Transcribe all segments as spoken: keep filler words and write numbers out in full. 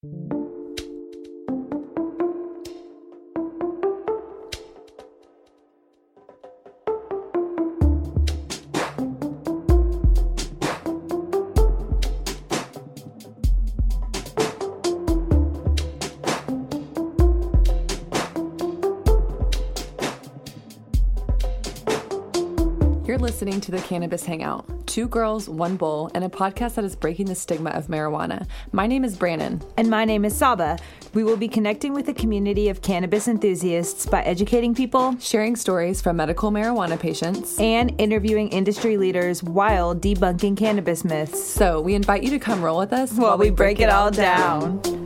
You're listening to the Cannabis Hangout, two girls, one bowl, and a podcast that is breaking the stigma of marijuana. My name is Brannon. And my name is Saba. We will be connecting with a community of cannabis enthusiasts by educating people, sharing stories from medical marijuana patients, and interviewing industry leaders while debunking cannabis myths. So we invite you to come roll with us while, while we break, break it all down. down.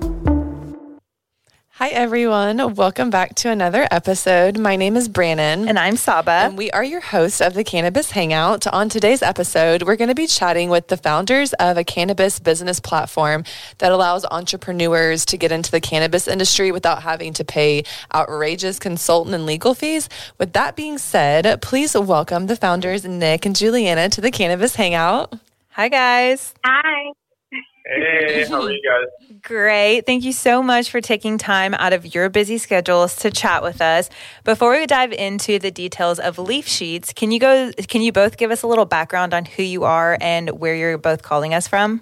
Hi, everyone. Welcome back to another episode. My name is Brannon. And I'm Saba. And we are your hosts of the Cannabis Hangout. On today's episode, we're going to be chatting with the founders of a cannabis business platform that allows entrepreneurs to get into the cannabis industry without having to pay outrageous consultant and legal fees. With that being said, please welcome the founders, Nick and Juliana, to the Cannabis Hangout. Hi, guys. Hi. Hey, how are you guys? Great. Thank you so much for taking time out of your busy schedules to chat with us. Before we dive into the details of Leaf Sheets, can you go? Can you both give us a little background on who you are and where you're both calling us from?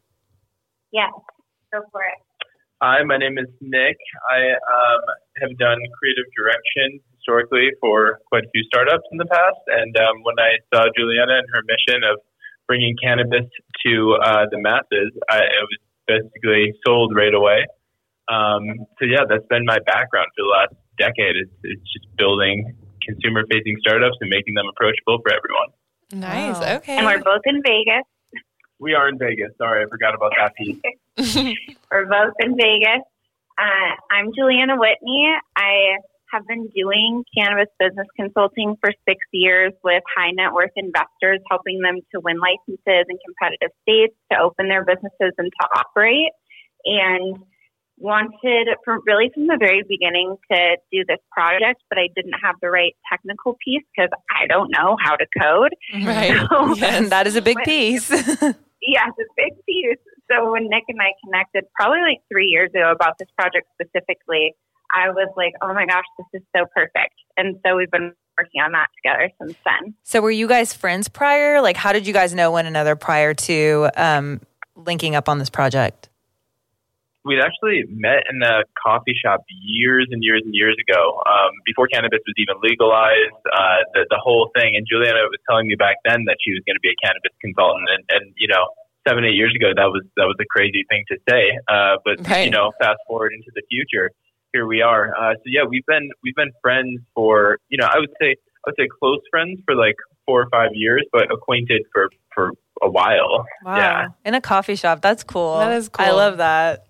Yes, go for it. Hi, my name is Nick. I um, have done creative direction historically for quite a few startups in the past, and um, when I saw Juliana and her mission of bringing cannabis to uh, the masses, I, it was basically sold right away. Um, so yeah, that's been my background for the last decade. It's, it's just building consumer-facing startups and making them approachable for everyone. Nice. Wow. Okay. And we're both in Vegas. We are in Vegas. Sorry, I forgot about that piece. We're both in Vegas. Uh, I'm Juliana Whitney. I have been doing cannabis business consulting for six years with high net worth investors, helping them to win licenses in competitive states, to open their businesses and to operate. And wanted from really from the very beginning to do this project, but I didn't have the right technical piece because I don't know how to code. Right. So, yes, that is a big piece. Yeah, it's a big piece. So when Nick and I connected probably like three years ago about this project specifically, I was like, oh my gosh, this is so perfect. And so we've been working on that together since then. So were you guys friends prior? Like, how did you guys know one another prior to um, linking up on this project? We'd actually met in a coffee shop years and years and years ago, um, before cannabis was even legalized, uh, the, the whole thing. And Juliana was telling me back then that she was going to be a cannabis consultant. And, and, you know, seven, eight years ago, that was that was a crazy thing to say. Uh, but, right. you know, fast forward into the future. Here we are. Uh, so yeah, we've been we've been friends for, you know, I would say I would say close friends for like four or five years, but acquainted for, for a while. Wow. Yeah. In a coffee shop. That's cool. That is cool. I love that.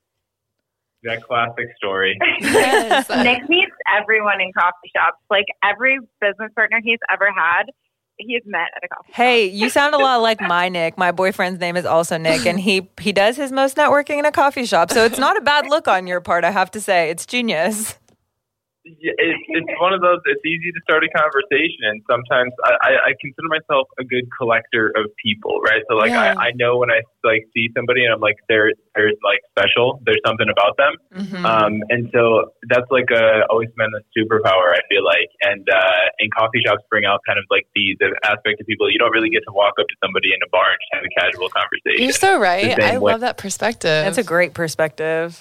That classic story. Yes. Nick meets everyone in coffee shops. Like every business partner he's ever had, he's met at a coffee Hey, shop. you sound a lot like my Nick. My boyfriend's name is also Nick, and he he does his most networking in a coffee shop. So it's not a bad look on your part, I have to say. It's genius. Yeah, it's, it's one of those, it's easy to start a conversation, and sometimes I, I, I consider myself a good collector of people, right? So like Yeah. I, I know when I like see somebody and I'm like, they're, they're like special, there's something about them. Mm-hmm. Um, and so that's like a, always been a superpower, I feel like. And uh, and coffee shops bring out kind of like the, the aspect of people. You don't really get to walk up to somebody in a bar and just have a casual conversation. You're so right. The same I way. love that perspective. That's a great perspective.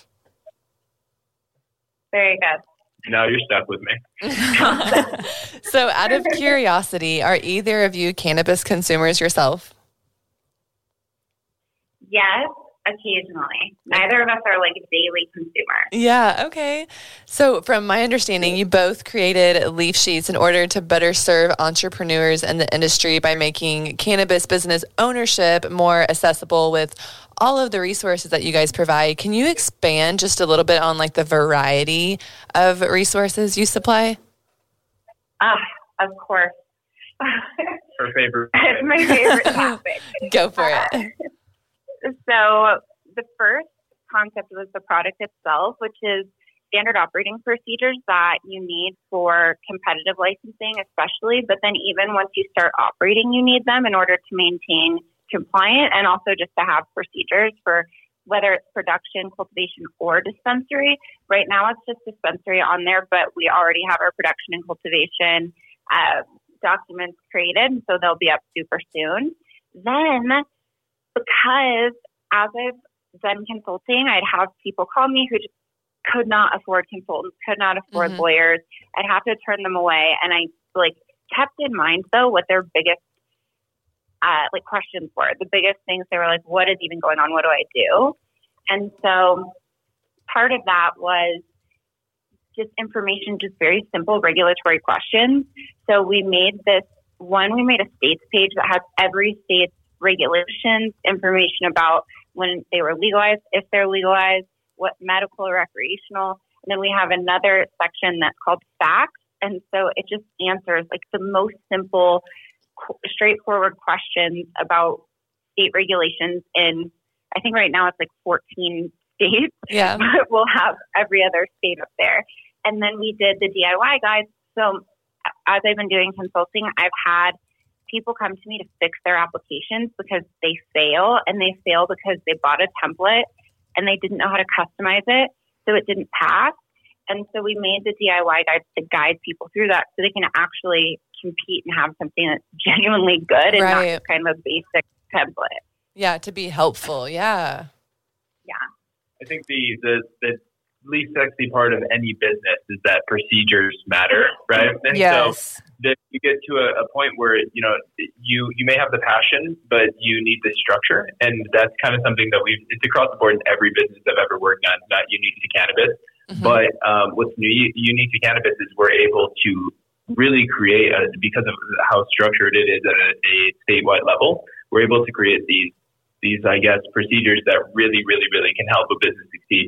Very good. Now you're stuck with me. So out of curiosity, are either of you cannabis consumers yourself? Yes, occasionally. Neither of us are like daily consumers. Yeah, okay. So from my understanding, you both created Leaf Sheets in order to better serve entrepreneurs in the industry by making cannabis business ownership more accessible with all of the resources that you guys provide. Can you expand just a little bit on like the variety of resources you supply? Ah, of course. Her favorite. It's my favorite topic. Go for it. So the first concept was the product itself, which is standard operating procedures that you need for competitive licensing, especially. But then even once you start operating, you need them in order to maintain compliant and also just to have procedures for whether it's production, cultivation, or dispensary. Right now it's just dispensary on there, but we already have our production and cultivation uh, documents created, so they'll be up super soon. Then, because as I've done consulting, I'd have people call me who just could not afford consultants, could not afford mm-hmm. lawyers. I'd have to turn them away. And I like kept in mind though what their biggest uh, like questions were. The biggest things they were like, what is even going on? What do I do? And so part of that was just information, just very simple regulatory questions. So we made this one, we made a states page that has every state's regulations, information about when they were legalized, if they're legalized, what medical or recreational. And then we have another section that's called facts. And so it just answers like the most simple, straightforward questions about state regulations in, I think right now it's like fourteen states. Yeah. But we'll have every other state up there. And then we did the D I Y guides. So as I've been doing consulting, I've had people come to me to fix their applications because they fail, and they fail because they bought a template and they didn't know how to customize it, so it didn't pass. And so we made the D I Y guides to guide people through that so they can actually compete and have something that's genuinely good and right. not just kind of a basic template. Yeah, to be helpful. Yeah. Yeah. I think the, the, the least sexy part of any business is that procedures matter, right? And yes. so that you get to a, a point where, you know, you, you may have the passion, but you need the structure. And that's kind of something that we've, it's across the board in every business I've ever worked on, not unique to cannabis. Mm-hmm. But um, what's new, unique to cannabis is we're able to really create, a, because of how structured it is at a, a statewide level, we're able to create these, these, I guess, procedures that really, really, really can help a business succeed.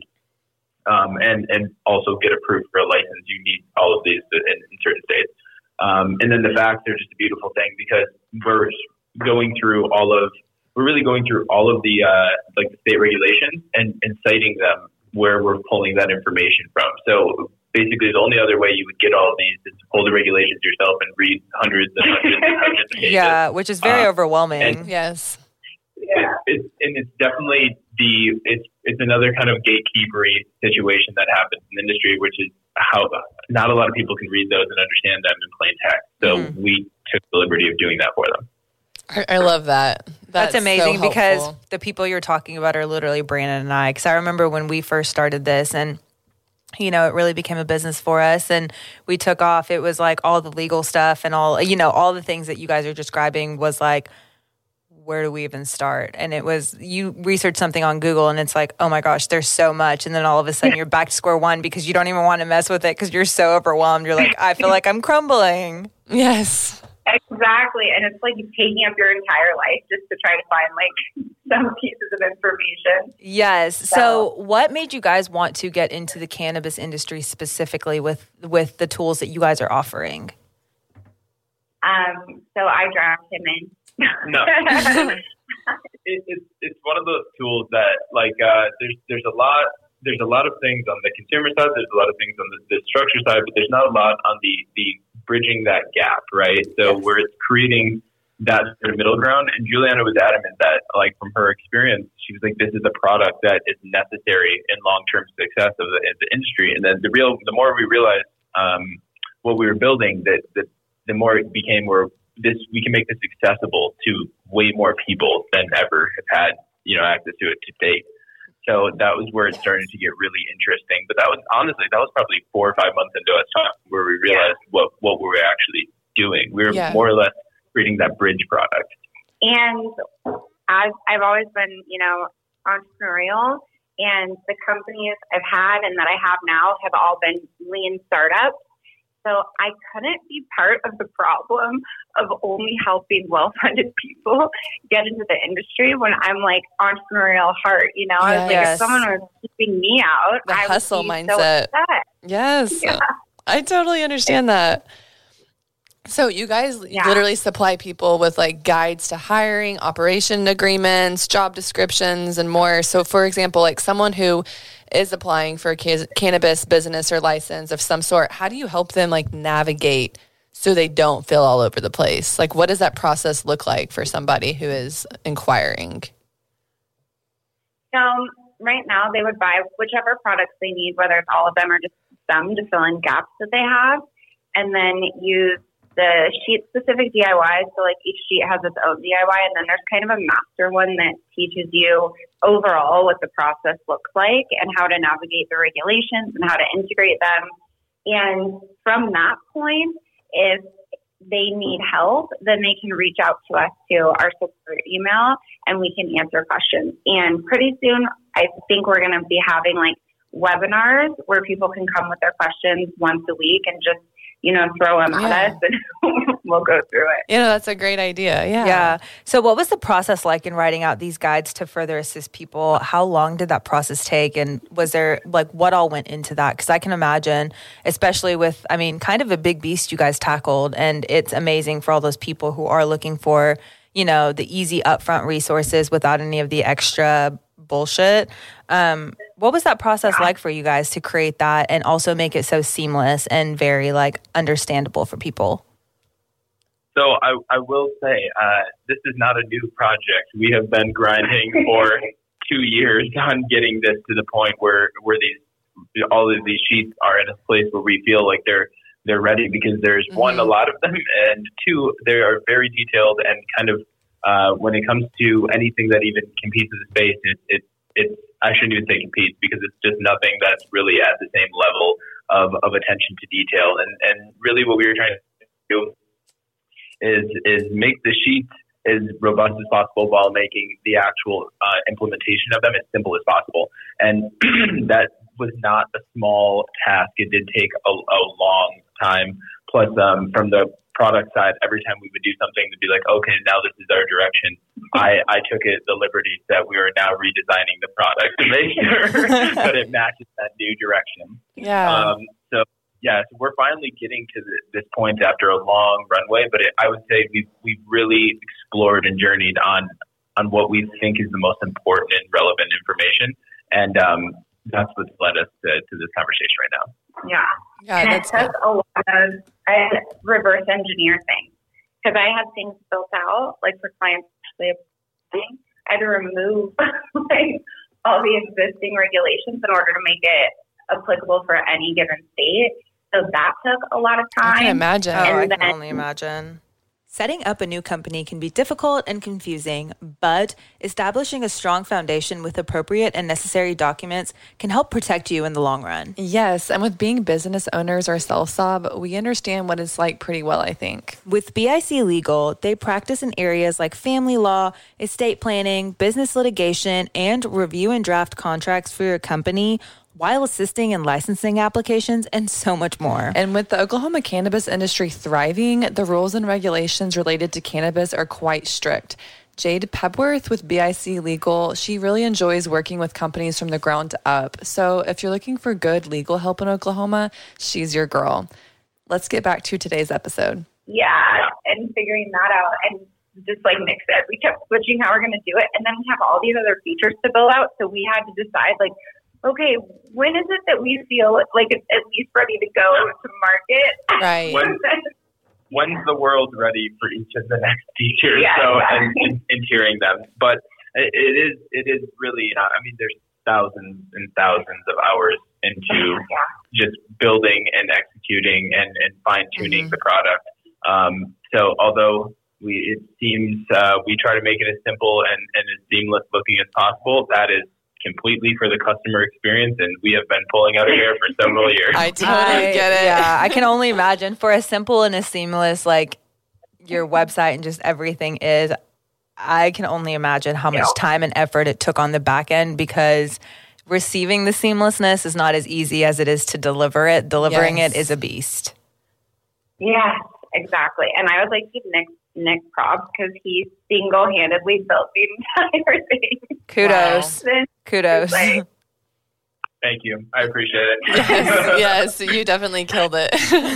Um, and, and also get approved for a license. You need all of these in, in certain states. Um, and then the facts are just a beautiful thing because we're going through all of, we're really going through all of the, uh, like the state regulations and, and citing them where we're pulling that information from. So basically the only other way you would get all of these is to pull the regulations yourself and read hundreds and hundreds and hundreds of pages. Yeah, which is very um, overwhelming. And, yes. Yeah. It, it, and it's definitely the, it's, it's another kind of gatekeepery situation that happens in the industry, which is how not a lot of people can read those and understand them in plain text. So mm-hmm. we took the liberty of doing that for them. I, I love that. That's, That's amazing so because the people you're talking about are literally Brandon and I. Because I remember when we first started this and, you know, it really became a business for us and we took off. It was like all the legal stuff and all, you know, all the things that you guys are describing was like, where do we even start? And it was, you research something on Google and it's like, oh my gosh, there's so much. And then all of a sudden you're back to square one because you don't even want to mess with it because you're so overwhelmed. You're like, I feel like I'm crumbling. Yes. Exactly. And it's like taking up your entire life just to try to find like some pieces of information. Yes. So, so what made you guys want to get into the cannabis industry specifically with, with the tools that you guys are offering? Um, so I dragged him in. No, it, it's it's one of those tools that like uh, there's there's a lot there's a lot of things on the consumer side, there's a lot of things on the, the structure side, but there's not a lot on the the bridging that gap, right? So yes. where it's creating that sort of middle ground. And Juliana was adamant that, like from her experience, she was like, this is a product that is necessary in long term success of the, of the industry. And then the real the more we realized um, what we were building, that the, the more it became where this, we can make this accessible to way more people than ever have had, you know, access to it to date. So that was where it started to get really interesting. But that was honestly, that was probably four or five months into us time where we realized yeah. what, what we were actually doing. We were yeah. more or less creating that bridge product. And I've, I've always been, you know, entrepreneurial, and the companies I've had and that I have now have all been lean startups. So I couldn't be part of the problem of only helping well-funded people get into the industry when I'm like entrepreneurial heart, you know, yes. I was like, if someone was keeping me out, the I hustle would be mindset. So upset. Yes. Yeah. I totally understand that. So you guys yeah. literally supply people with like guides to hiring, operation agreements, job descriptions, and more. So for example, like someone who is applying for a ca- cannabis business or license of some sort, how do you help them like navigate so they don't feel all over the place? Like what does that process look like for somebody who is inquiring? So right now they would buy whichever products they need, whether it's all of them or just some, to fill in gaps that they have, and then use the sheet-specific D I Y. So like each sheet has its own D I Y, and then there's kind of a master one that teaches you overall what the process looks like and how to navigate the regulations and how to integrate them. And from that point, if they need help, then they can reach out to us to our support email and we can answer questions. And pretty soon, I think we're going to be having like webinars where people can come with their questions once a week and just, you know, throw them yeah. at us and we'll go through it. You know, that's a great idea. Yeah. Yeah. So what was the process like in writing out these guides to further assist people? How long did that process take? And was there like what all went into that? Because I can imagine, especially with, I mean, kind of a big beast you guys tackled. And it's amazing for all those people who are looking for, you know, the easy upfront resources without any of the extra bullshit. Um, what was that process like for you guys to create that and also make it so seamless and very like understandable for people? So I, I will say, uh, this is not a new project. We have been grinding for two years on getting this to the point where, where these, all of these sheets are in a place where we feel like they're, they're ready, because there's mm-hmm. one, a lot of them, and two, they are very detailed and kind of, uh, when it comes to anything that even competes in the space, it, it, it's, I shouldn't even say competes, because it's just nothing that's really at the same level of, of attention to detail. And, and really what we were trying to do is is make the sheets as robust as possible while making the actual uh, implementation of them as simple as possible. And that was not a small task. It did take a, a long time. Plus, um, from the product side, every time we would do something to be like, okay, now this is our direction, I, I took it the liberty that we are now redesigning the product to make sure that it matches that new direction. Yeah. Um, so, yeah, so we're finally getting to this point after a long runway, but it, I would say we've, we've really explored and journeyed on, on what we think is the most important and relevant information. And um, that's what's led us to, to this conversation right now. Yeah. Yeah, and that's it took a lot of I had to reverse engineer things, because I had things built out, like for clients actually applying. I had to remove like all the existing regulations in order to make it applicable for any given state. So that took a lot of time. I can imagine. Oh, I And can then- only imagine. Setting up a new company can be difficult and confusing, but establishing a strong foundation with appropriate and necessary documents can help protect you in the long run. Yes, and with being business owners ourselves, Sob, we understand what it's like pretty well, I think. With B I C Legal, they practice in areas like family law, estate planning, business litigation, and review and draft contracts for your company, while assisting in licensing applications and so much more. And with the Oklahoma cannabis industry thriving, the rules and regulations related to cannabis are quite strict. Jade Pepworth with B I C Legal, she really enjoys working with companies from the ground up. So if you're looking for good legal help in Oklahoma, she's your girl. Let's get back to today's episode. Yeah, and figuring that out. And just like Nick said, we kept switching how we're going to do it. And then we have all these other features to build out. So we had to decide, like, okay, when is it that we feel like it's at least ready to go to market? Right. When, when's the world ready for each of the next features? Yeah, so exactly. and, and, and hearing them, but it, it is it is really. I mean, there's thousands and thousands of hours into Yeah. just building and executing and, and fine tuning Mm-hmm. the product. Um, so although we it seems uh, we try to make it as simple and, and as seamless looking as possible, that is completely for the customer experience, and we have been pulling out our hair for several years. I totally I- get it. Yeah, I can only imagine for as simple and as seamless like your website and just everything is, I can only imagine how much Yeah. time and effort it took on the back end, because receiving the seamlessness is not as easy as it is to deliver it. Delivering Yes. it is a beast. Yeah, exactly. And I would like to give Nick Nick props, because he single-handedly built the entire thing. Kudos. Then Kudos. Like, Thank you. I appreciate it. Yes, yes, you definitely killed it.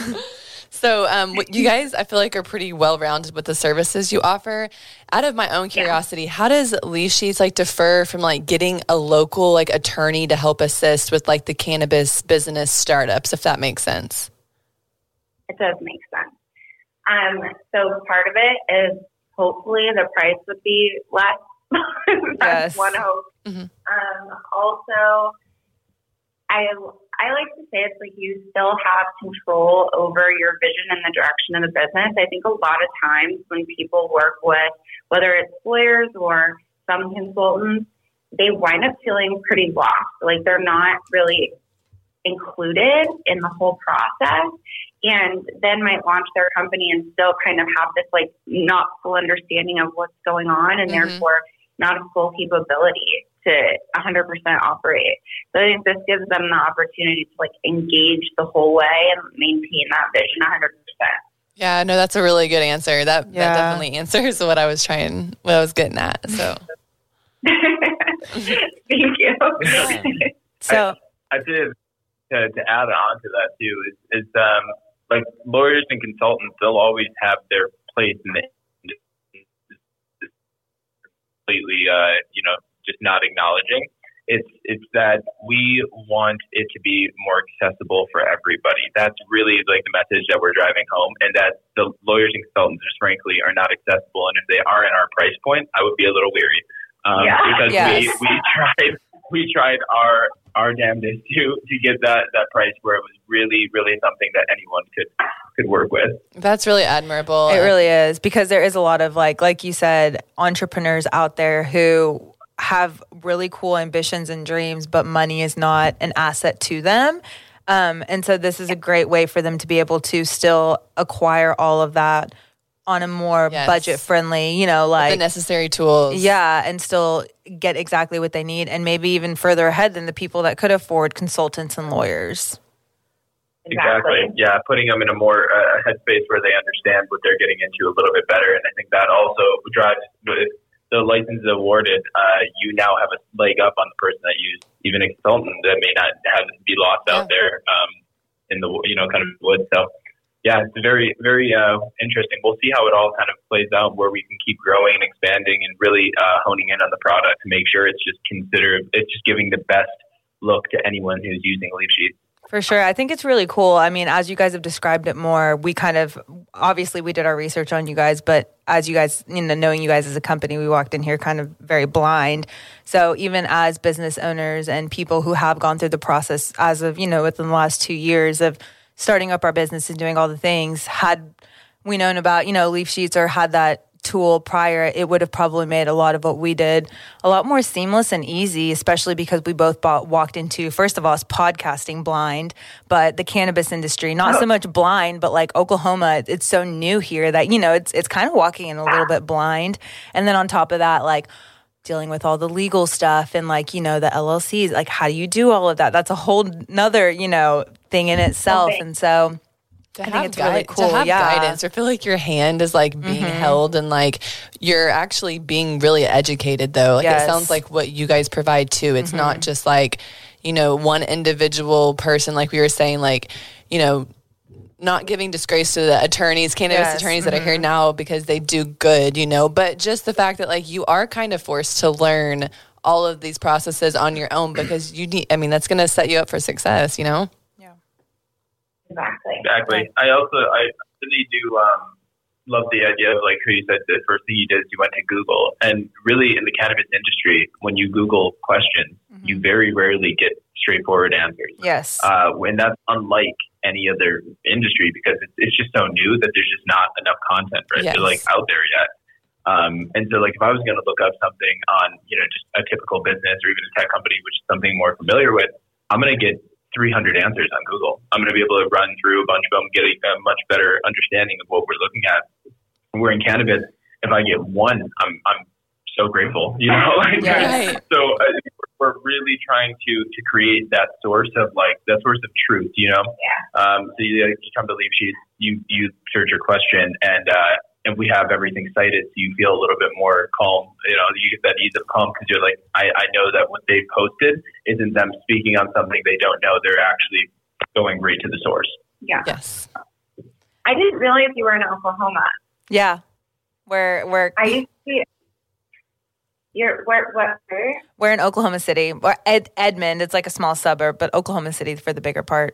So um, what- you guys, I feel like, are pretty well-rounded with the services you offer. Out of my own curiosity, how does Leaf Sheets like differ from like getting a local like attorney to help assist with like the cannabis business startups, if that makes sense? it does make sense. Um, so part of it is hopefully the price would be less. That's Yes. one hope. Mm-hmm. Um, also, I I like to say it's like you still have control over your vision and the direction of the business. I think a lot of times when people work with, whether it's lawyers or some consultants, they wind up feeling pretty lost. Like they're not really included in the whole process, and then might launch their company and still kind of have this like not full understanding of what's going on, and mm-hmm. therefore not a full capability to one hundred percent operate. So I think this gives them the opportunity to like engage the whole way and maintain that vision one hundred percent. Yeah, no, that's a really good answer. That yeah. that definitely answers what I was trying, what I was getting at. So, thank you. Yeah. So I, I did to, to add on to that too is, is um, like lawyers and consultants, they'll always have their place in the completely, uh, you know, just not acknowledging. It's it's that we want it to be more accessible for everybody. That's really like the message that we're driving home, and that the lawyers and consultants just frankly are not accessible. And if they are in our price point, I would be a little weary um, yeah. because yes. we, we tried we tried our our damnedest to to get that that price where it was really really something that anyone could could work with. That's really admirable. It really is, because there is a lot of like like you said, entrepreneurs out there who have really cool ambitions and dreams, but money is not an asset to them. Um, and so this is a great way for them to be able to still acquire all of that on a more yes. budget friendly, you know, like the necessary tools. Yeah. And still get exactly what they need, and maybe even further ahead than the people that could afford consultants and lawyers. Exactly. Yeah. Putting them in a more uh, headspace where they understand what they're getting into a little bit better. And I think that also drives the license awarded, uh, you now have a leg up on the person that used even a consultant that may not have be lost yeah. out there um, in the, you know, kind of woods. So, yeah, it's very, very uh, interesting. We'll see how it all kind of plays out, where we can keep growing and expanding and really uh, honing in on the product to make sure it's just considered, it's just giving the best look to anyone who's using Leaf Sheets. For sure. I think it's really cool. I mean, as you guys have described it more, we kind of, obviously we did our research on you guys, but as you guys, you know, knowing you guys as a company, we walked in here kind of very blind. So even as business owners and people who have gone through the process as of, you know, within the last two years of starting up our business and doing all the things, had we known about, you know, Leaf Sheets or had that tool prior, it would have probably made a lot of what we did a lot more seamless and easy, especially because we both bought, walked into, first of all, it's podcasting blind, but the cannabis industry, not so much blind, but like Oklahoma, it's so new here that, you know, it's it's kind of walking in a little bit blind. And then on top of that, like dealing with all the legal stuff and like, you know, the L L Cs, like how do you do all of that? That's a whole nother, you know, thing in itself. And so To I have think it's guide, really cool. To have yeah. guidance, or feel like your hand is like being mm-hmm. held, and like you're actually being really educated. Though, like yes. it sounds like what you guys provide too. It's mm-hmm. not just like, you know, one individual person. Like we were saying, like, you know, not giving disgrace to the attorneys, cannabis yes. attorneys mm-hmm. that are here now because they do good, you know. But just the fact that like you are kind of forced to learn all of these processes on your own because you need. I mean, that's going to set you up for success, you know. Exactly. Exactly. I also, I really do um, love the idea of like who you said the first thing you did is you went to Google. And really in the cannabis industry, when you Google questions, mm-hmm. you very rarely get straightforward answers. Yes. Uh, and that's unlike any other industry because it's, it's just so new that there's just not enough content right yes. to, like out there yet. Um, and so like if I was going to look up something on, you know, just a typical business or even a tech company, which is something more familiar with, I'm going to get three hundred answers on Google. I'm going to be able to run through a bunch of them, get a, a much better understanding of what we're looking at. When we're in cannabis, if I get one, I'm I'm so grateful, you know? Yes. So uh, we're really trying to to create that source of like, that source of truth, you know? Yeah. Um, so you, you come to Leaf Sheets, you, you search your question, and uh, and we have everything cited, so you feel a little bit more calm. You know, you get that ease of calm because you're like, I, I know that what they posted isn't them speaking on something they don't know. They're actually going right to the source. Yeah. Yes. I didn't realize you were in Oklahoma. Yeah. Where, where, I used to be, you're, where, what, where? We're in Oklahoma City. Or Ed, Edmond, it's like a small suburb, but Oklahoma City for the bigger part.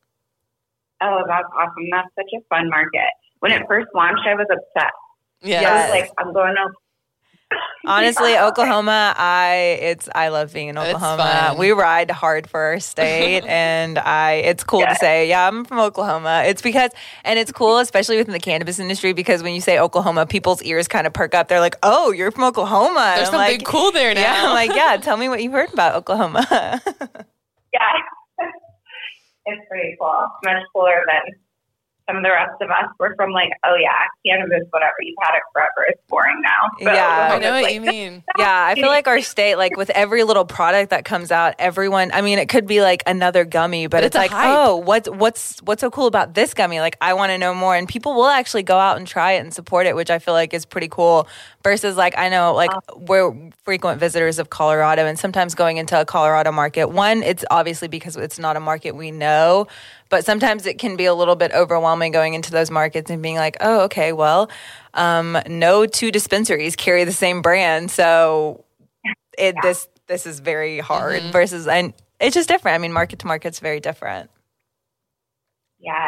Oh, that's awesome. That's such a fun market. When it first launched, I was obsessed. Yeah. I was like, I'm going to Honestly, Oklahoma, I it's I love being in Oklahoma. We ride hard for our state, and I it's cool yeah. to say, yeah, I'm from Oklahoma. It's because, and it's cool, especially within the cannabis industry, because when you say Oklahoma, people's ears kind of perk up. They're like, oh, you're from Oklahoma. There's something like, cool there now. Yeah, I'm like, yeah, tell me what you heard about Oklahoma. Yeah, it's pretty cool. Much cooler than some of the rest of us. We're from like, oh yeah, cannabis, whatever. You've had it forever. It's boring now. But yeah, I know what like, you mean. Yeah, I feel like our state, like with every little product that comes out, everyone. I mean, it could be like another gummy, but, but it's, it's like, hype. oh, what's what's what's so cool about this gummy? Like, I want to know more, and people will actually go out and try it and support it, which I feel like is pretty cool. Versus, like, I know, like, we're frequent visitors of Colorado, and sometimes going into a Colorado market, one, it's obviously because it's not a market we know, but sometimes it can be a little bit overwhelming going into those markets and being like, oh, okay, well, um, no two dispensaries carry the same brand, so it yeah. this this is very hard. Mm-hmm. Versus, and it's just different. I mean, market to market's very different. Yeah.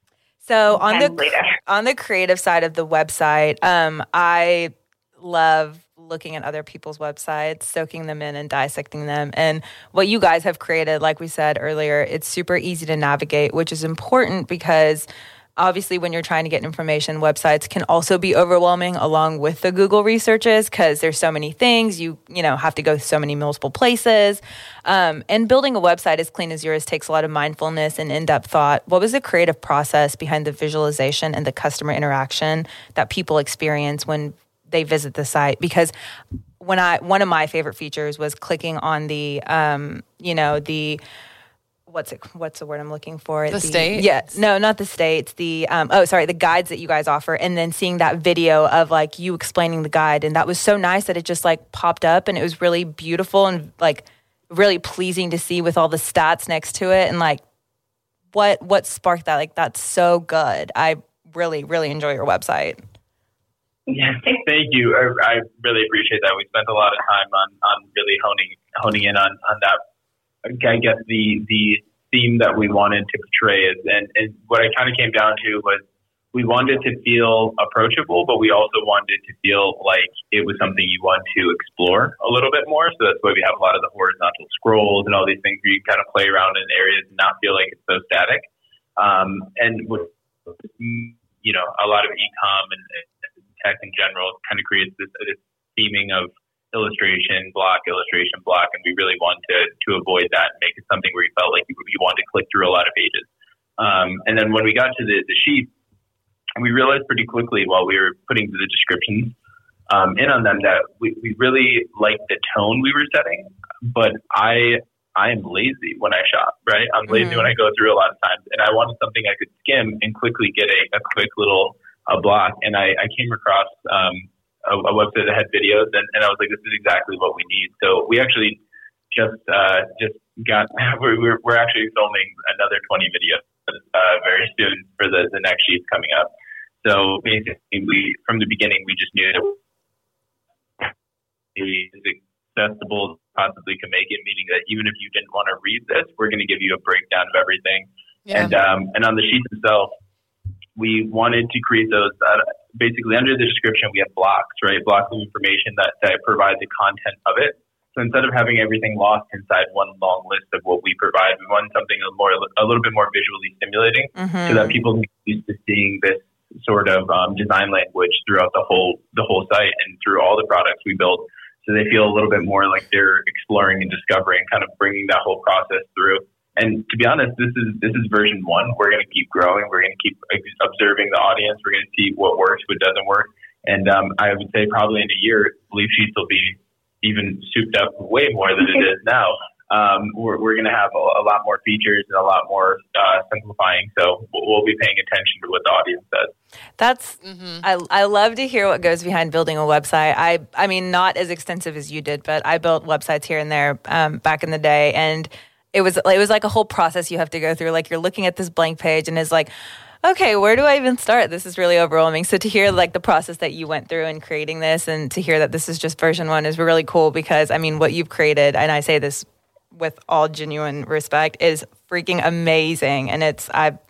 So on the on the creative side of the website, um, I love looking at other people's websites, soaking them in and dissecting them. And what you guys have created, like we said earlier, it's super easy to navigate, which is important because obviously when you're trying to get information, websites can also be overwhelming along with the Google researches because there's so many things. You, you know, have to go so many multiple places. Um, and building a website as clean as yours takes a lot of mindfulness and in-depth thought. What was the creative process behind the visualization and the customer interaction that people experience when they visit the site? Because when I one of my favorite features was clicking on the um you know the what's it what's the word I'm looking for the, the state yeah no not the states the um oh sorry the guides that you guys offer, and then seeing that video of like you explaining the guide, and that was so nice that it just like popped up, and it was really beautiful and like really pleasing to see with all the stats next to it, and like what what sparked that. Like, that's so good. I really really enjoy your website. Yeah, thank you. I, I really appreciate that. We spent a lot of time on, on really honing honing in on, on that. I guess the the theme that we wanted to portray is, and, and what I kind of came down to was we wanted to feel approachable, but we also wanted to feel like it was something you want to explore a little bit more. So that's why we have a lot of the horizontal scrolls and all these things where you kind of play around in areas and not feel like it's so static. Um, and with, you know, a lot of e-com and, and tech in general kind of creates this, this theming of illustration block, illustration block, and we really want to to avoid that and make it something where you felt like you, you wanted to click through a lot of pages. Um, and then when we got to the, the sheet, we realized pretty quickly while we were putting the descriptions um, in on them that we, we really liked the tone we were setting, but I I am lazy when I shop, right? I'm lazy mm-hmm. when I go through a lot of times, and I wanted something I could skim and quickly get a, a quick little a block, and I, I came across um, a, a website that had videos, and, and I was like, this is exactly what we need. So we actually just uh, just got we're, we're we're actually filming another twenty videos uh, very soon for the, the next sheets coming up. So basically, we from the beginning we just knew that it was accessible as possibly can make it, meaning that even if you didn't want to read this, we're going to give you a breakdown of everything. Yeah. And um, and on the sheets themselves, we wanted to create those, uh, basically under the description, we have blocks, right? Blocks of information that, that provide the content of it. So instead of having everything lost inside one long list of what we provide, we want something a, more, a little bit more visually stimulating mm-hmm. so that people get used to seeing this sort of um, design language throughout the whole, the whole site and through all the products we build. So they feel a little bit more like they're exploring and discovering, kind of bringing that whole process through. And to be honest, this is this is version one. We're going to keep growing. We're going to keep observing the audience. We're going to see what works, what doesn't work. And um, I would say probably in a year, Leaf Sheets will be even souped up way more than it is now. Um, we're we're going to have a, a lot more features and a lot more uh, simplifying. So we'll, we'll be paying attention to what the audience says. That's mm-hmm. I I love to hear what goes behind building a website. I I mean, not as extensive as you did, but I built websites here and there um, back in the day, and It was it was like a whole process you have to go through. Like, you're looking at this blank page and it's like, okay, where do I even start? This is really overwhelming. So to hear like the process that you went through in creating this, and to hear that this is just version one is really cool, because I mean, what you've created, and I say this with all genuine respect, is freaking amazing. And it's I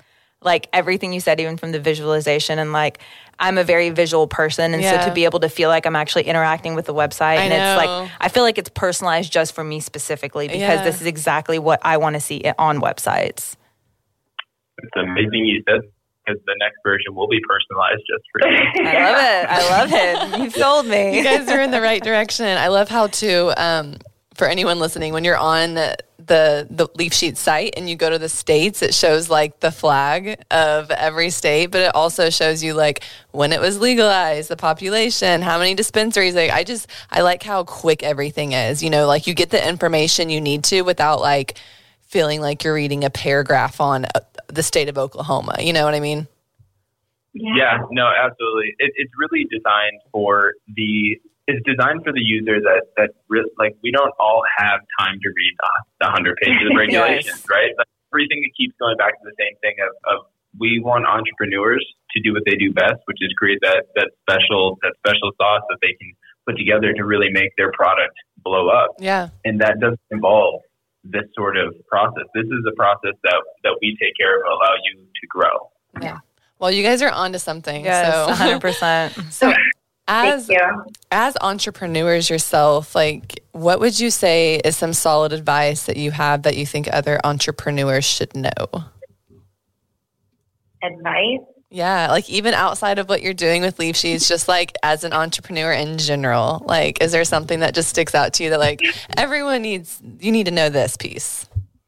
like everything you said, even from the visualization, and like I'm a very visual person, and Yeah. so to be able to feel like I'm actually interacting with the website, I and it's know. like I feel like it's personalized just for me specifically because Yeah. this is exactly what I want to see on websites. It's amazing you said, because the next version will be personalized just for you. I love it. I love it. You've sold me. You guys are in the right direction. I love how to, um, for anyone listening, when you're on the the Leaf Sheet site and you go to the states, it shows like the flag of every state, but it also shows you like when it was legalized, the population, how many dispensaries. Like I just, I like how quick everything is, you know, like you get the information you need to without like feeling like you're reading a paragraph on uh, the state of Oklahoma. You know what I mean? Yeah, no, absolutely. It, it's really designed for the, it's designed for the user that, that re- like, we don't all have time to read the one hundred pages of regulations, Yes. right? Like, everything keeps going back to the same thing of, of we want entrepreneurs to do what they do best, which is create that, that special, that special sauce that they can put together to really make their product blow up. Yeah. And that doesn't involve this sort of process. This is a process that, that we take care of, allow you to grow. Yeah. Well, you guys are onto something. Yes, so. one hundred percent. So as Thank you. as entrepreneurs yourself, like what would you say is some solid advice that you have that you think other entrepreneurs should know? Advice? Yeah, like even outside of what you're doing with Leaf Sheets, just like as an entrepreneur in general, like is there something that just sticks out to you that like everyone needs, you need to know this piece?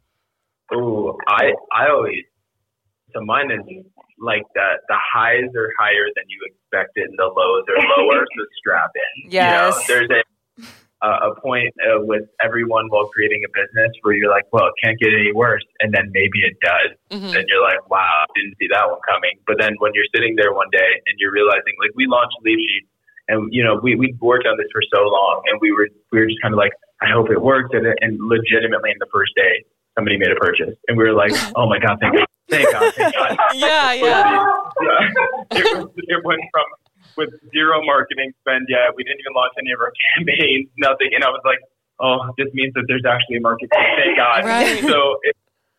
Oh, I I always, so mine is like the, the highs are higher than you expected and the lows are lower, so strap in. Yes. You know, there's a uh, a point uh, with everyone while creating a business where you're like, well, it can't get any worse. And then maybe it does. Mm-hmm. And you're like, wow, I didn't see that one coming. But then when you're sitting there one day and you're realizing, like, we launched Leaf Sheets and, you know, we, we worked on this for so long and we were, we were just kind of like, I hope it works. And, and legitimately in the first day, somebody made a purchase and we were like, oh my God, thank God, thank God, thank God. Yeah, yeah. yeah. It, was, it went from with zero marketing spend yet. We didn't even launch any of our campaigns, nothing. And I was like, oh, this means that there's actually a market. Thank God. Right. So it,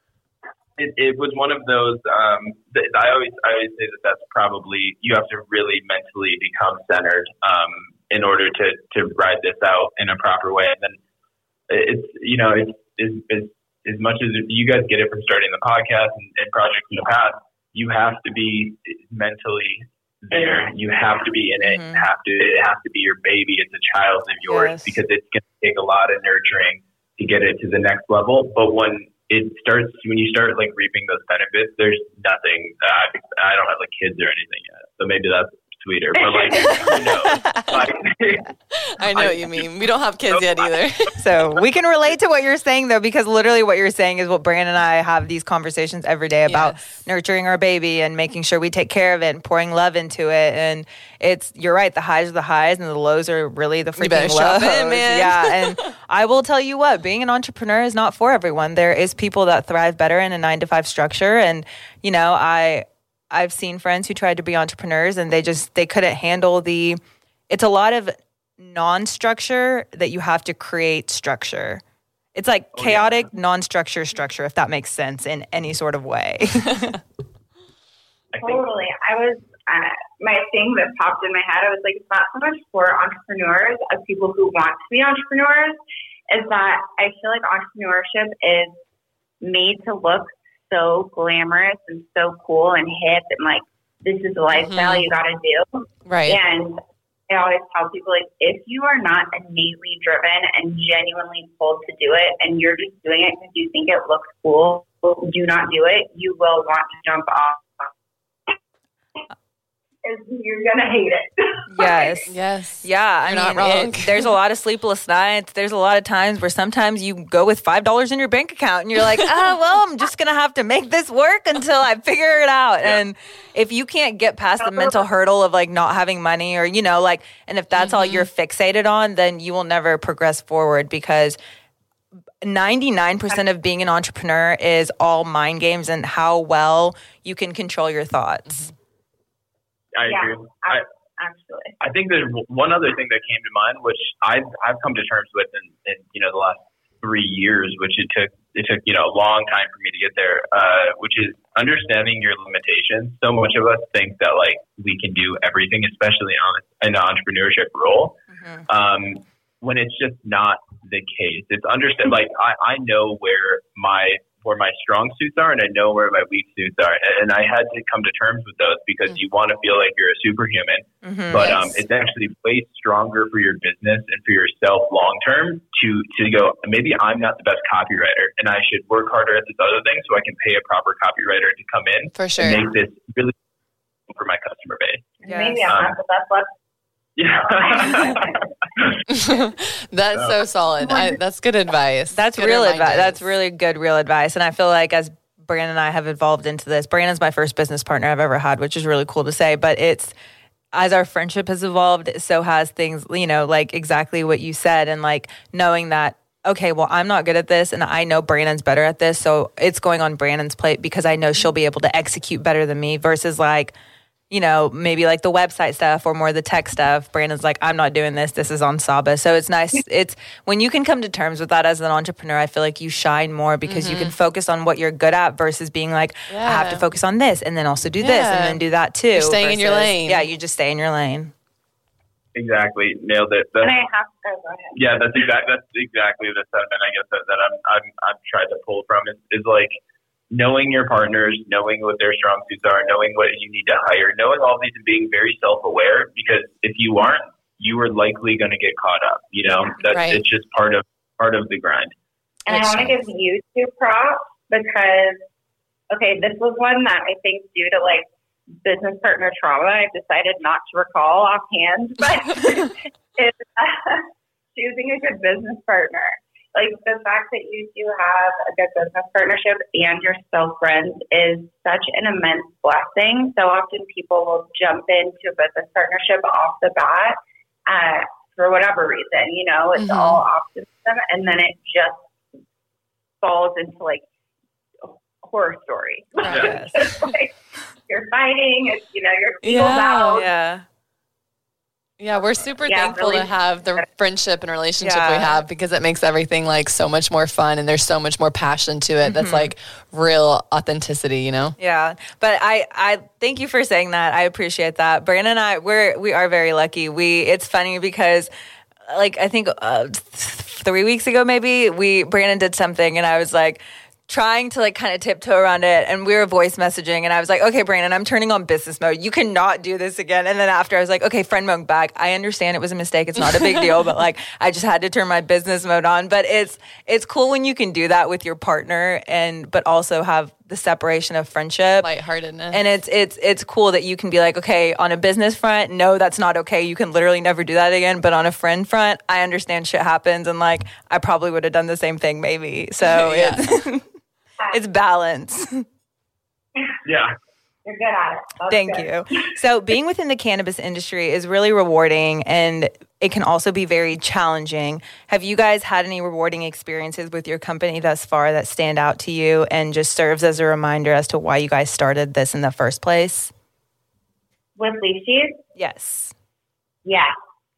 it, it was one of those, um, that I always, I always say that that's probably, you have to really mentally become centered, um, in order to, to ride this out in a proper way. And then it's, you know, it's, it's, it's as much as you guys get it from starting the podcast and, and projects in the past, you have to be mentally there. You have to be in it. Mm-hmm. You have to, it has to be your baby. It's a child of yours Yes. because it's going to take a lot of nurturing to get it to the next level. But when it starts, when you start like reaping those benefits, there's nothing, uh, I don't have like kids or anything yet. So maybe that's sweeter, but like, who knows? Like, I know what you mean. We don't have kids yet either. So we can relate to what you're saying, though, because literally what you're saying is what Brandon and I have these conversations every day about Yes. nurturing our baby and making sure we take care of it and pouring love into it. And it's, you're right, the highs are the highs and the lows are really the freaking better lows. strap in, man. Yeah. And I will tell you what, being an entrepreneur is not for everyone. There is people that thrive better in a nine to five structure. And, you know, I, I've seen friends who tried to be entrepreneurs and they just, they couldn't handle the, it's a lot of non-structure that you have to create structure. It's like Oh, chaotic, non-structure structure, if that makes sense in any sort of way. I think Totally. I was, uh, my thing that popped in my head, I was like, it's not so much for entrepreneurs as people who want to be entrepreneurs, is that I feel like entrepreneurship is made to look so glamorous and so cool and hip and like, this is the lifestyle Mm-hmm. you got to do. Right. And I always tell people, like, if you are not innately driven and genuinely pulled to do it and you're just doing it because you think it looks cool, do not do it. You will want to jump off. You're going to hate it. Yes. Yes. Yeah, I You're mean, not wrong. it- there's a lot of sleepless nights. There's a lot of times where sometimes you go with five dollars in your bank account and you're like, ah, well, I'm just going to have to make this work until I figure it out. Yeah. And if you can't get past the mental hurdle of like not having money or, you know, like, and if that's mm-hmm. all you're fixated on, then you will never progress forward because ninety-nine percent of being an entrepreneur is all mind games and how well you can control your thoughts. I Yeah, agree. I, Absolutely. I think there's one other thing that came to mind, which I've, I've come to terms with in, in you know the last three years, which it took, it took, you know, a long time for me to get there, uh, which is understanding your limitations. So much of us think that like we can do everything, especially on in an entrepreneurship role. Mm-hmm. Um, when it's just not the case. It's understand, like I, I know where my, where my strong suits are, and I know where my weak suits are. And I had to come to terms with those because mm-hmm. you want to feel like you're a superhuman, mm-hmm, but yes. um, it's actually way stronger for your business and for yourself long-term to, to go, maybe I'm not the best copywriter and I should work harder at this other thing so I can pay a proper copywriter to come in for sure. and make this really for my customer base. Yes. Maybe I'm um, not the best one. Yeah. That's so solid. I, that's good advice. That's good real reminders. advice. That's really good, real advice. And I feel like as Brandon and I have evolved into this, Brandon's my first business partner I've ever had, which is really cool to say. But it's, as our friendship has evolved, so has things, you know, like exactly what you said. And like knowing that, okay, well, I'm not good at this and I know Brandon's better at this. So it's going on Brandon's plate because I know she'll be able to execute better than me versus like, you know, maybe like the website stuff or more the tech stuff. Brandon's like, I'm not doing this. This is on Saba. So it's nice. It's when you can come to terms with that as an entrepreneur, I feel like you shine more because mm-hmm. you can focus on what you're good at versus being like, yeah. I have to focus on this and then also do yeah. this and then do that too. You're staying versus, in your lane. Yeah, you just stay in your lane. Exactly. Nailed it. That's, and I have to go ahead. Yeah, that's exactly, that's exactly the sentiment I guess that, that I'm, I'm, I'm trying to pull from is, is like, knowing your partners, knowing what their strong suits are, knowing what you need to hire, knowing all these and being very self-aware, because if you aren't, you are likely going to get caught up. You know, that's right. It's just part of part of the grind. And I want to give you two props because, okay, this was one that I think due to like business partner trauma, I've decided not to recall offhand, but it's uh, choosing a good business partner. Like the fact that you do have a good business partnership and you're still friends is such an immense blessing. So often people will jump into a business partnership off the bat uh, for whatever reason, you know, it's mm-hmm. all optimism, and then it just falls into like a horror story. Yes. It's like you're fighting, it's, you know, you're people's yeah, out. Yeah. Yeah, we're super yeah, thankful really. to have the friendship and relationship yeah. we have because it makes everything like so much more fun and there's so much more passion to it. Mm-hmm. That's like real authenticity, you know? Yeah. But I, I thank you for saying that. I appreciate that. Brandon and I, we're, we are very lucky. We, it's funny because like, I think uh, three weeks ago, maybe we, Brandon did something and I was like, trying to like kind of tiptoe around it, and we were voice messaging and I was like, okay, Brandon, I'm turning on business mode. You cannot do this again. And then after I was like, okay, friend mode back. I understand it was a mistake. It's not a big deal, but like I just had to turn my business mode on. But it's it's cool when you can do that with your partner and but also have the separation of friendship. Lightheartedness. And it's it's it's cool that you can be like, okay, on a business front, no, that's not okay. You can literally never do that again. But on a friend front, I understand shit happens and like I probably would have done the same thing maybe. So yeah. it's it's balance. Yeah. You're good at it. That's Thank good. you. So being within the cannabis industry is really rewarding and it can also be very challenging. Have you guys had any rewarding experiences with your company thus far that stand out to you and just serves as a reminder as to why you guys started this in the first place? With Leaf Sheets? Yes. Yeah.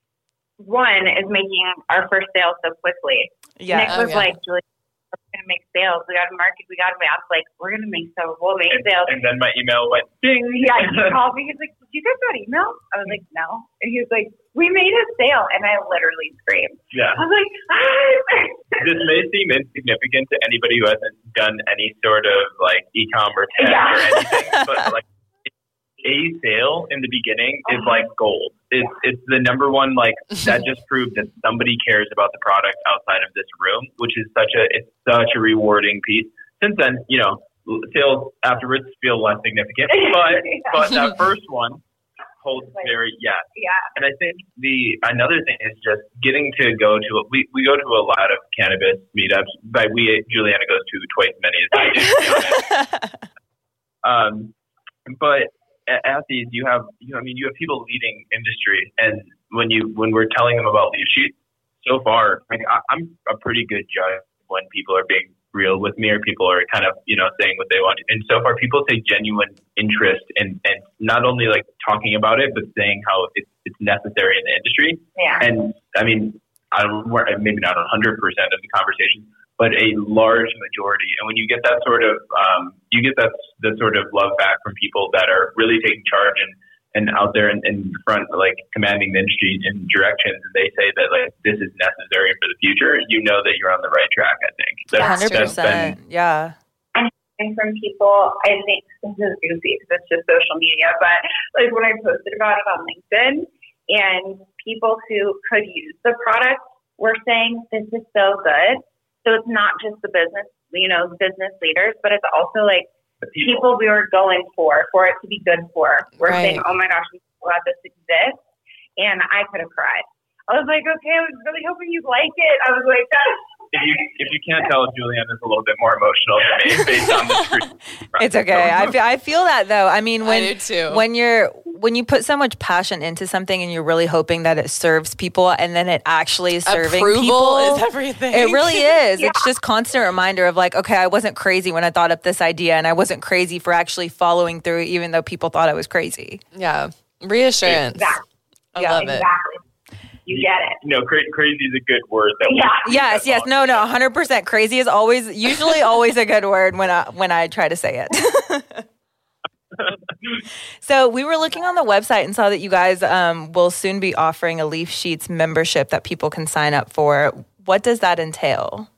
One is making our first sale so quickly. Yeah. Nick Oh, was yeah. like, Julie, we're going to make sales. We got to market. We got to make. I was like, we're going to make sales. We'll make sales. And then my email went ding. Yeah, he called me. He's like, did you get that email? I was like, no. And he was like, we made a sale. And I literally screamed. Yeah. I was like, ah. This may seem insignificant to anybody who hasn't done any sort of like e-com or tech Yeah. or anything, but like a sale in the beginning is like gold. It's it's the number one, like that just proved that somebody cares about the product outside of this room, which is such a it's such a rewarding piece. Since then, you know, sales afterwards feel less significant, but but that first one holds very yeah. Yeah. And I think the another thing is just getting to go to we we go to a lot of cannabis meetups. By we, Juliana goes to twice as many as I do. To be honest. um, but at these, you have, you know, I mean, you have people leading industry, and when you when we're telling them about Leaf Sheets, so far, like I, I'm a pretty good judge when people are being real with me, or people are kind of, you know, saying what they want. And so far, people take genuine interest in, and not only like talking about it, but saying how it's it's necessary in the industry. Yeah. And I mean, I don't, maybe not one hundred percent of the conversation, but a large majority. And when you get that sort of, um, you get that, that sort of love back from people that are really taking charge and, and out there in, in front, like commanding the industry in directions, and they say that like this is necessary for the future, you know that you're on the right track. I think that's, one hundred percent. Been, yeah. And from people, I think this is goofy because it's just social media, but like when I posted about it on LinkedIn, and people who could use the product were saying this is so good. So it's not just the business, you know, business leaders, but it's also like people. people we were going for, for it to be good for. We're right. saying, oh my gosh, I'm so glad this exists. And I could have cried. I was like, okay, I was really hoping you'd like it. I was like, if you if you can't tell, Julianne is a little bit more emotional than me based on the screen. It's okay. I feel, I feel that though. I mean, when I do too. when you're when you put so much passion into something and you're really hoping that it serves people, and then it actually is serving Approval people, is everything. It really is. Yeah. It's just constant reminder of like, okay, I wasn't crazy when I thought up this idea, and I wasn't crazy for actually following through, even though people thought I was crazy. Yeah, reassurance. Exactly. I yeah, love exactly. it. You get it. You know, cra- crazy is a good word. That yeah. Yes, yes. No, no, one hundred percent. Crazy is always, usually always a good word when I, when I try to say it. So we were looking on the website and saw that you guys um, will soon be offering a Leaf Sheets membership that people can sign up for. What does that entail?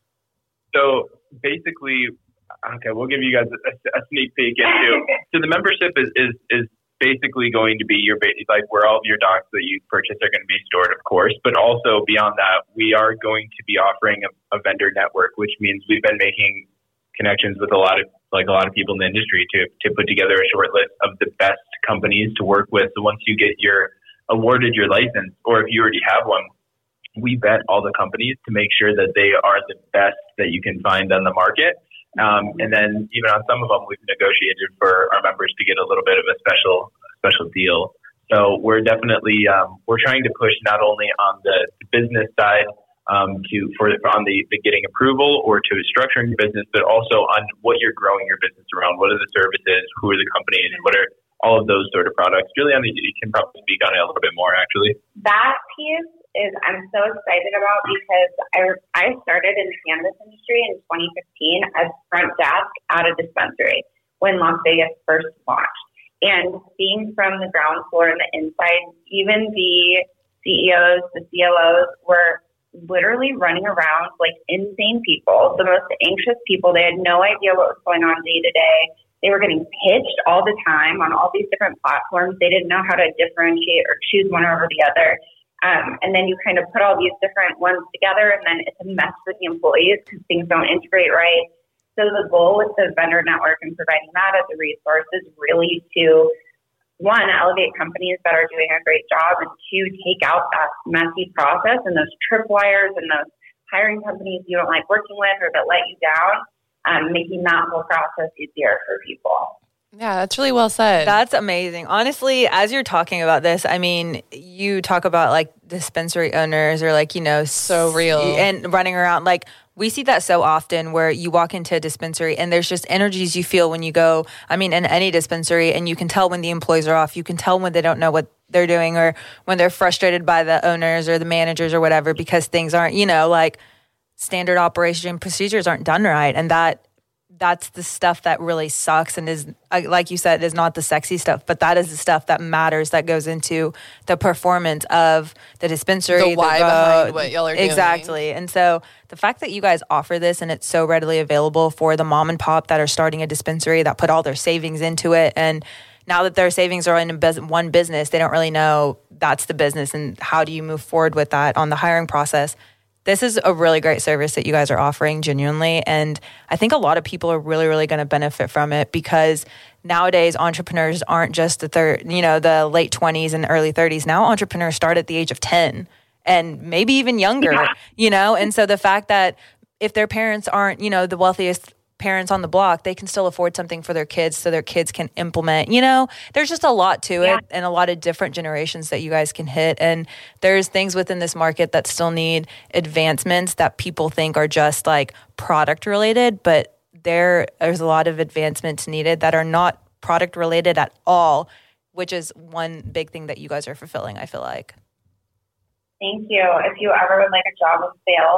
So basically, okay, we'll give you guys a, a sneak peek into. So the membership is, is, is basically going to be your like where all of your docs that you purchase are going to be stored, of course, but also beyond that, we are going to be offering a, a vendor network, which means we've been making connections with a lot of like a lot of people in the industry to to put together a short list of the best companies to work with. So once you get your awarded your license, or if you already have one, we vet all the companies to make sure that they are the best that you can find on the market. Um, and then even on some of them, we've negotiated for our members to get a little bit of a special special deal. So we're definitely um, we're trying to push not only on the business side um, to for, for on the, the getting approval or to structuring your business, but also on what you're growing your business around. What are the services? Who are the companies? What are all of those sort of products? Julianne, you can probably speak on it a little bit more, actually. That piece is I'm so excited about because I, I started in the cannabis industry in twenty fifteen as front desk at a dispensary when Las Vegas first launched. And seeing from the ground floor and the inside, even the C E Os, the C O Os were literally running around like insane people, the most anxious people. They had no idea what was going on day to day. They were getting pitched all the time on all these different platforms. They didn't know how to differentiate or choose one over the other. Um, and then you kind of put all these different ones together, and then it's a mess for the employees because things don't integrate right. So the goal with the vendor network and providing that as a resource is really to, one, elevate companies that are doing a great job, and two, take out that messy process and those tripwires and those hiring companies you don't like working with or that let you down, um, making that whole process easier for people. Yeah, that's really well said. That's amazing. Honestly, as you're talking about this, I mean, you talk about like dispensary owners or like, you know, so real and running around. Like we see that so often where you walk into a dispensary and there's just energies you feel when you go, I mean, in any dispensary, and you can tell when the employees are off. You can tell when they don't know what they're doing or when they're frustrated by the owners or the managers or whatever because things aren't, you know, like standard operation procedures aren't done right. And that that's the stuff that really sucks and is, like you said, is not the sexy stuff, but that is the stuff that matters, that goes into the performance of the dispensary. The why the, behind what y'all are doing. Exactly. And so the fact that you guys offer this and it's so readily available for the mom and pop that are starting a dispensary, that put all their savings into it, and now that their savings are in a bus- one business, they don't really know that's the business and how do you move forward with that on the hiring process. This is a really great service that you guys are offering genuinely. And I think a lot of people are really, really going to benefit from it because nowadays entrepreneurs aren't just the third, you know, the late twenties and early thirties. Now entrepreneurs start at the age of ten and maybe even younger, yeah. you know? And so the fact that if their parents aren't, you know, the wealthiest parents on the block, they can still afford something for their kids so their kids can implement, you know, there's just a lot to it yeah. and a lot of different generations that you guys can hit. And there's things within this market that still need advancements that people think are just like product related, but there there's a lot of advancements needed that are not product related at all, which is one big thing that you guys are fulfilling, I feel like. Thank you. If you ever would like a job in sales,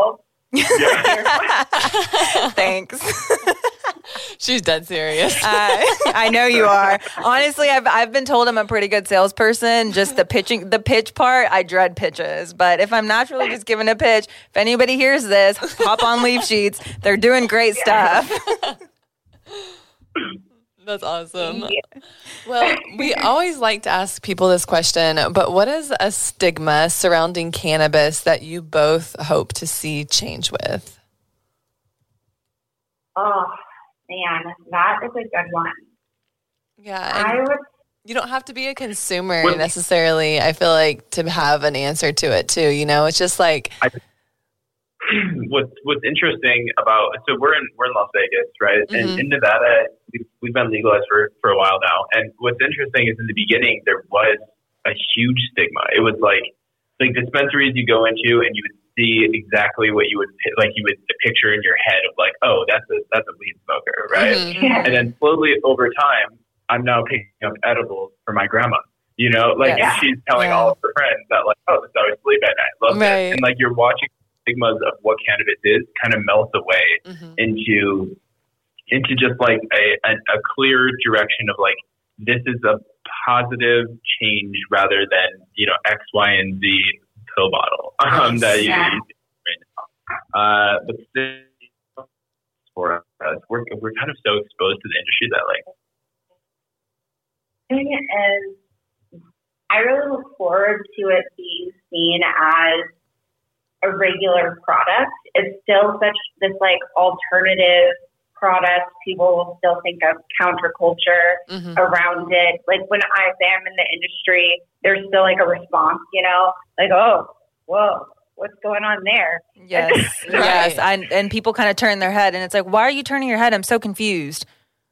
Thanks. She's dead serious. uh, I know you are. Honestly, I've I've been told I'm a pretty good salesperson. Just the pitching, the pitch part, I dread pitches. But if I'm naturally just giving a pitch, if anybody hears this, hop on Leaf Sheets. They're doing great stuff. That's awesome. Well, we always like to ask people this question, but what is a stigma surrounding cannabis that you both hope to see change with? Oh, man, that is a good one. Yeah. I would. You don't have to be a consumer necessarily, I feel like, to have an answer to it too. You know, it's just like. I, what's what's interesting about so we're in we're in Las Vegas, right? Mm-hmm. And in Nevada, we've, we've been legalized for, for a while now. And what's interesting is in the beginning there was a huge stigma. It was like like dispensaries you go into and you would see exactly what you would like you would picture in your head of like, oh, that's a that's a weed smoker, right? Mm-hmm. And then slowly over time, I'm now picking up edibles for my grandma. You know, like Yes. she's telling Yeah. all of her friends that like, oh, this is how I sleep at night. Love Right. this. And like you're watching stigmas of what cannabis is kind of melt away Mm-hmm. into into just like a, a, a clear direction of like this is a positive change rather than, you know, X, Y, and Z pill bottle um, that you Yeah. use right now. Uh, but still, for us, we're we're kind of so exposed to the industry that like thing is, I really look forward to it being seen as a regular product. It's still such this like alternative product. People will still think of counterculture Mm-hmm. around it. Like when I say I'm in the industry, there's still like a response, you know, like, oh, whoa, what's going on there? Yes, Right. yes. I, and people kind of turn their head, and it's like, why are you turning your head? I'm so confused.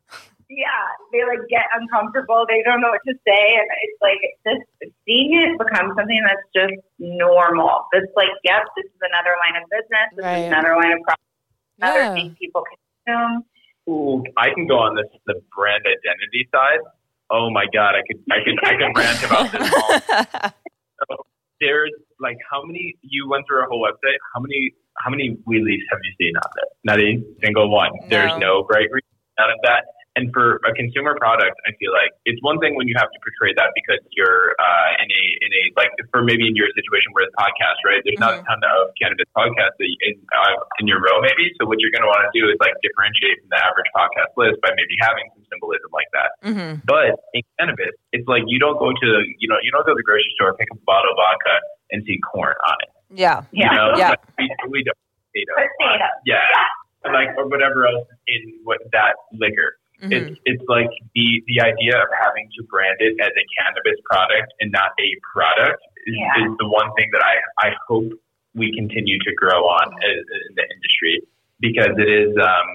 Yeah, they like get uncomfortable. They don't know what to say, and it's like this seeing it become something that's just normal. It's like, yep, this is another line of business. This Right. is another line of product. Another Yeah. thing people consume. ooh, I can go on this the brand identity side. Oh my god, I could I could I could rant about this all. So there's like how many you went through our whole website, how many how many weed leaves have you seen on there? Not a single one. No. There's no bright green, none of that. And for a consumer product, I feel like it's one thing when you have to portray that because you're uh, in a in a like for maybe in your situation where it's podcast, right? There's not a ton of cannabis podcasts that you, in uh, in your row, maybe. So what you're going to want to do is like differentiate from the average podcast list by maybe having some symbolism like that. Mm-hmm. But in cannabis, it's like you don't go to you know you don't go to the grocery store, pick up a bottle of vodka, and see corn on it. Yeah. You Yeah. know, Yeah. Like, we, we don't potato, Potato. yeah, like or whatever else in what that liquor. Mm-hmm. It's it's like the the idea of having to brand it as a cannabis product and not a product is, Yeah. is the one thing that I, I hope we continue to grow on as, in the industry because it is um,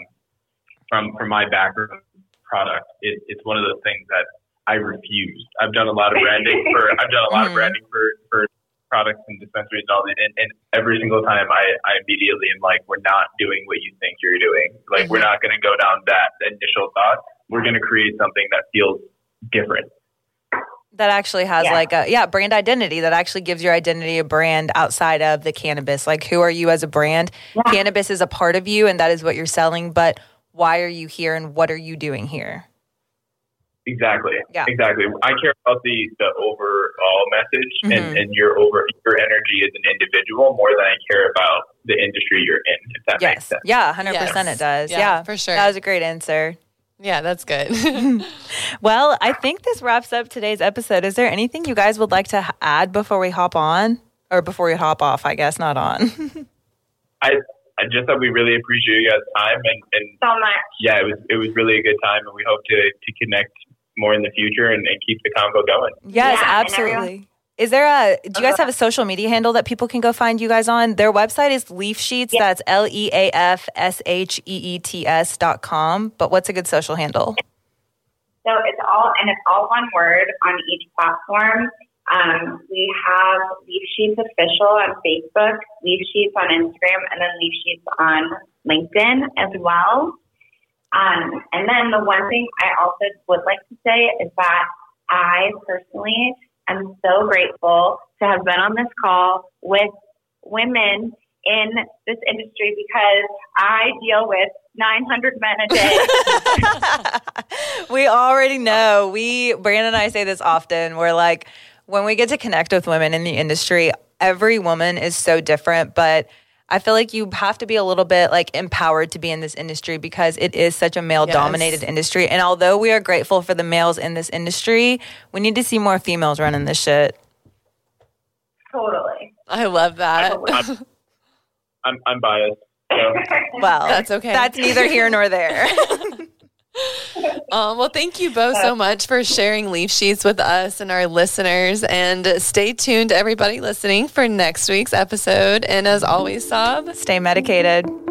from from my background product it, it's one of those things that I refuse. I've done a lot of branding for I've done a lot Mhm. of branding for, for products and dispensaries and all that and, and every single time I, I immediately am like, we're not doing what you think you're doing. Like Mhm. we're not gonna go down that initial thought. We're gonna create something that feels different. That actually has Yeah. like a, yeah, brand identity that actually gives your identity a brand outside of the cannabis. Like, who are you as a brand? Yeah. Cannabis is a part of you and that is what you're selling, but why are you here and what are you doing here? Exactly. Yeah. Exactly. I care about the, the overall message Mhm. and, and your over your energy as an individual more than I care about the industry you're in, if that makes Yes. sense. Yeah, one hundred percent Yes. it does. Yeah, Yeah, for sure. That was a great answer. Yeah, that's good. Well, I think this wraps up today's episode. Is there anything you guys would like to h- add before we hop on? Or before we hop off, I guess, not on. I I just thought we really appreciate you guys' time and, and So much. yeah, it was it was really a good time and we hope to, to connect more in the future and, and keep the convo going. Yes, Yeah, and absolutely. everyone- Is there a, do you guys have a social media handle that people can go find you guys on? Their website is Leaf Sheets. Yeah. That's L E A F S H E E T S dot com. But what's a good social handle? So it's all, and it's all one word on each platform. Um, we have Leaf Sheets Official on Facebook, Leaf Sheets on Instagram, and then Leaf Sheets on LinkedIn as well. Um, and then the one thing I also would like to say is that I personally am so grateful to have been on this call with women in this industry because I deal with nine hundred men a day. We already know. We, Brandon and I say this often. We're like, when we get to connect with women in the industry, every woman is so different, but I feel like you have to be a little bit like empowered to be in this industry because it is such a male dominated yes. industry. And although we are grateful for the males in this industry, we need to see more females running this shit. Totally. I love that. I'm, I'm, I'm biased. So. Well, that's okay. That's neither here nor there. Um, well, thank you both so much for sharing Leaf Sheets with us and our listeners. And stay tuned, everybody listening, for next week's episode. And as always, Sob, stay medicated.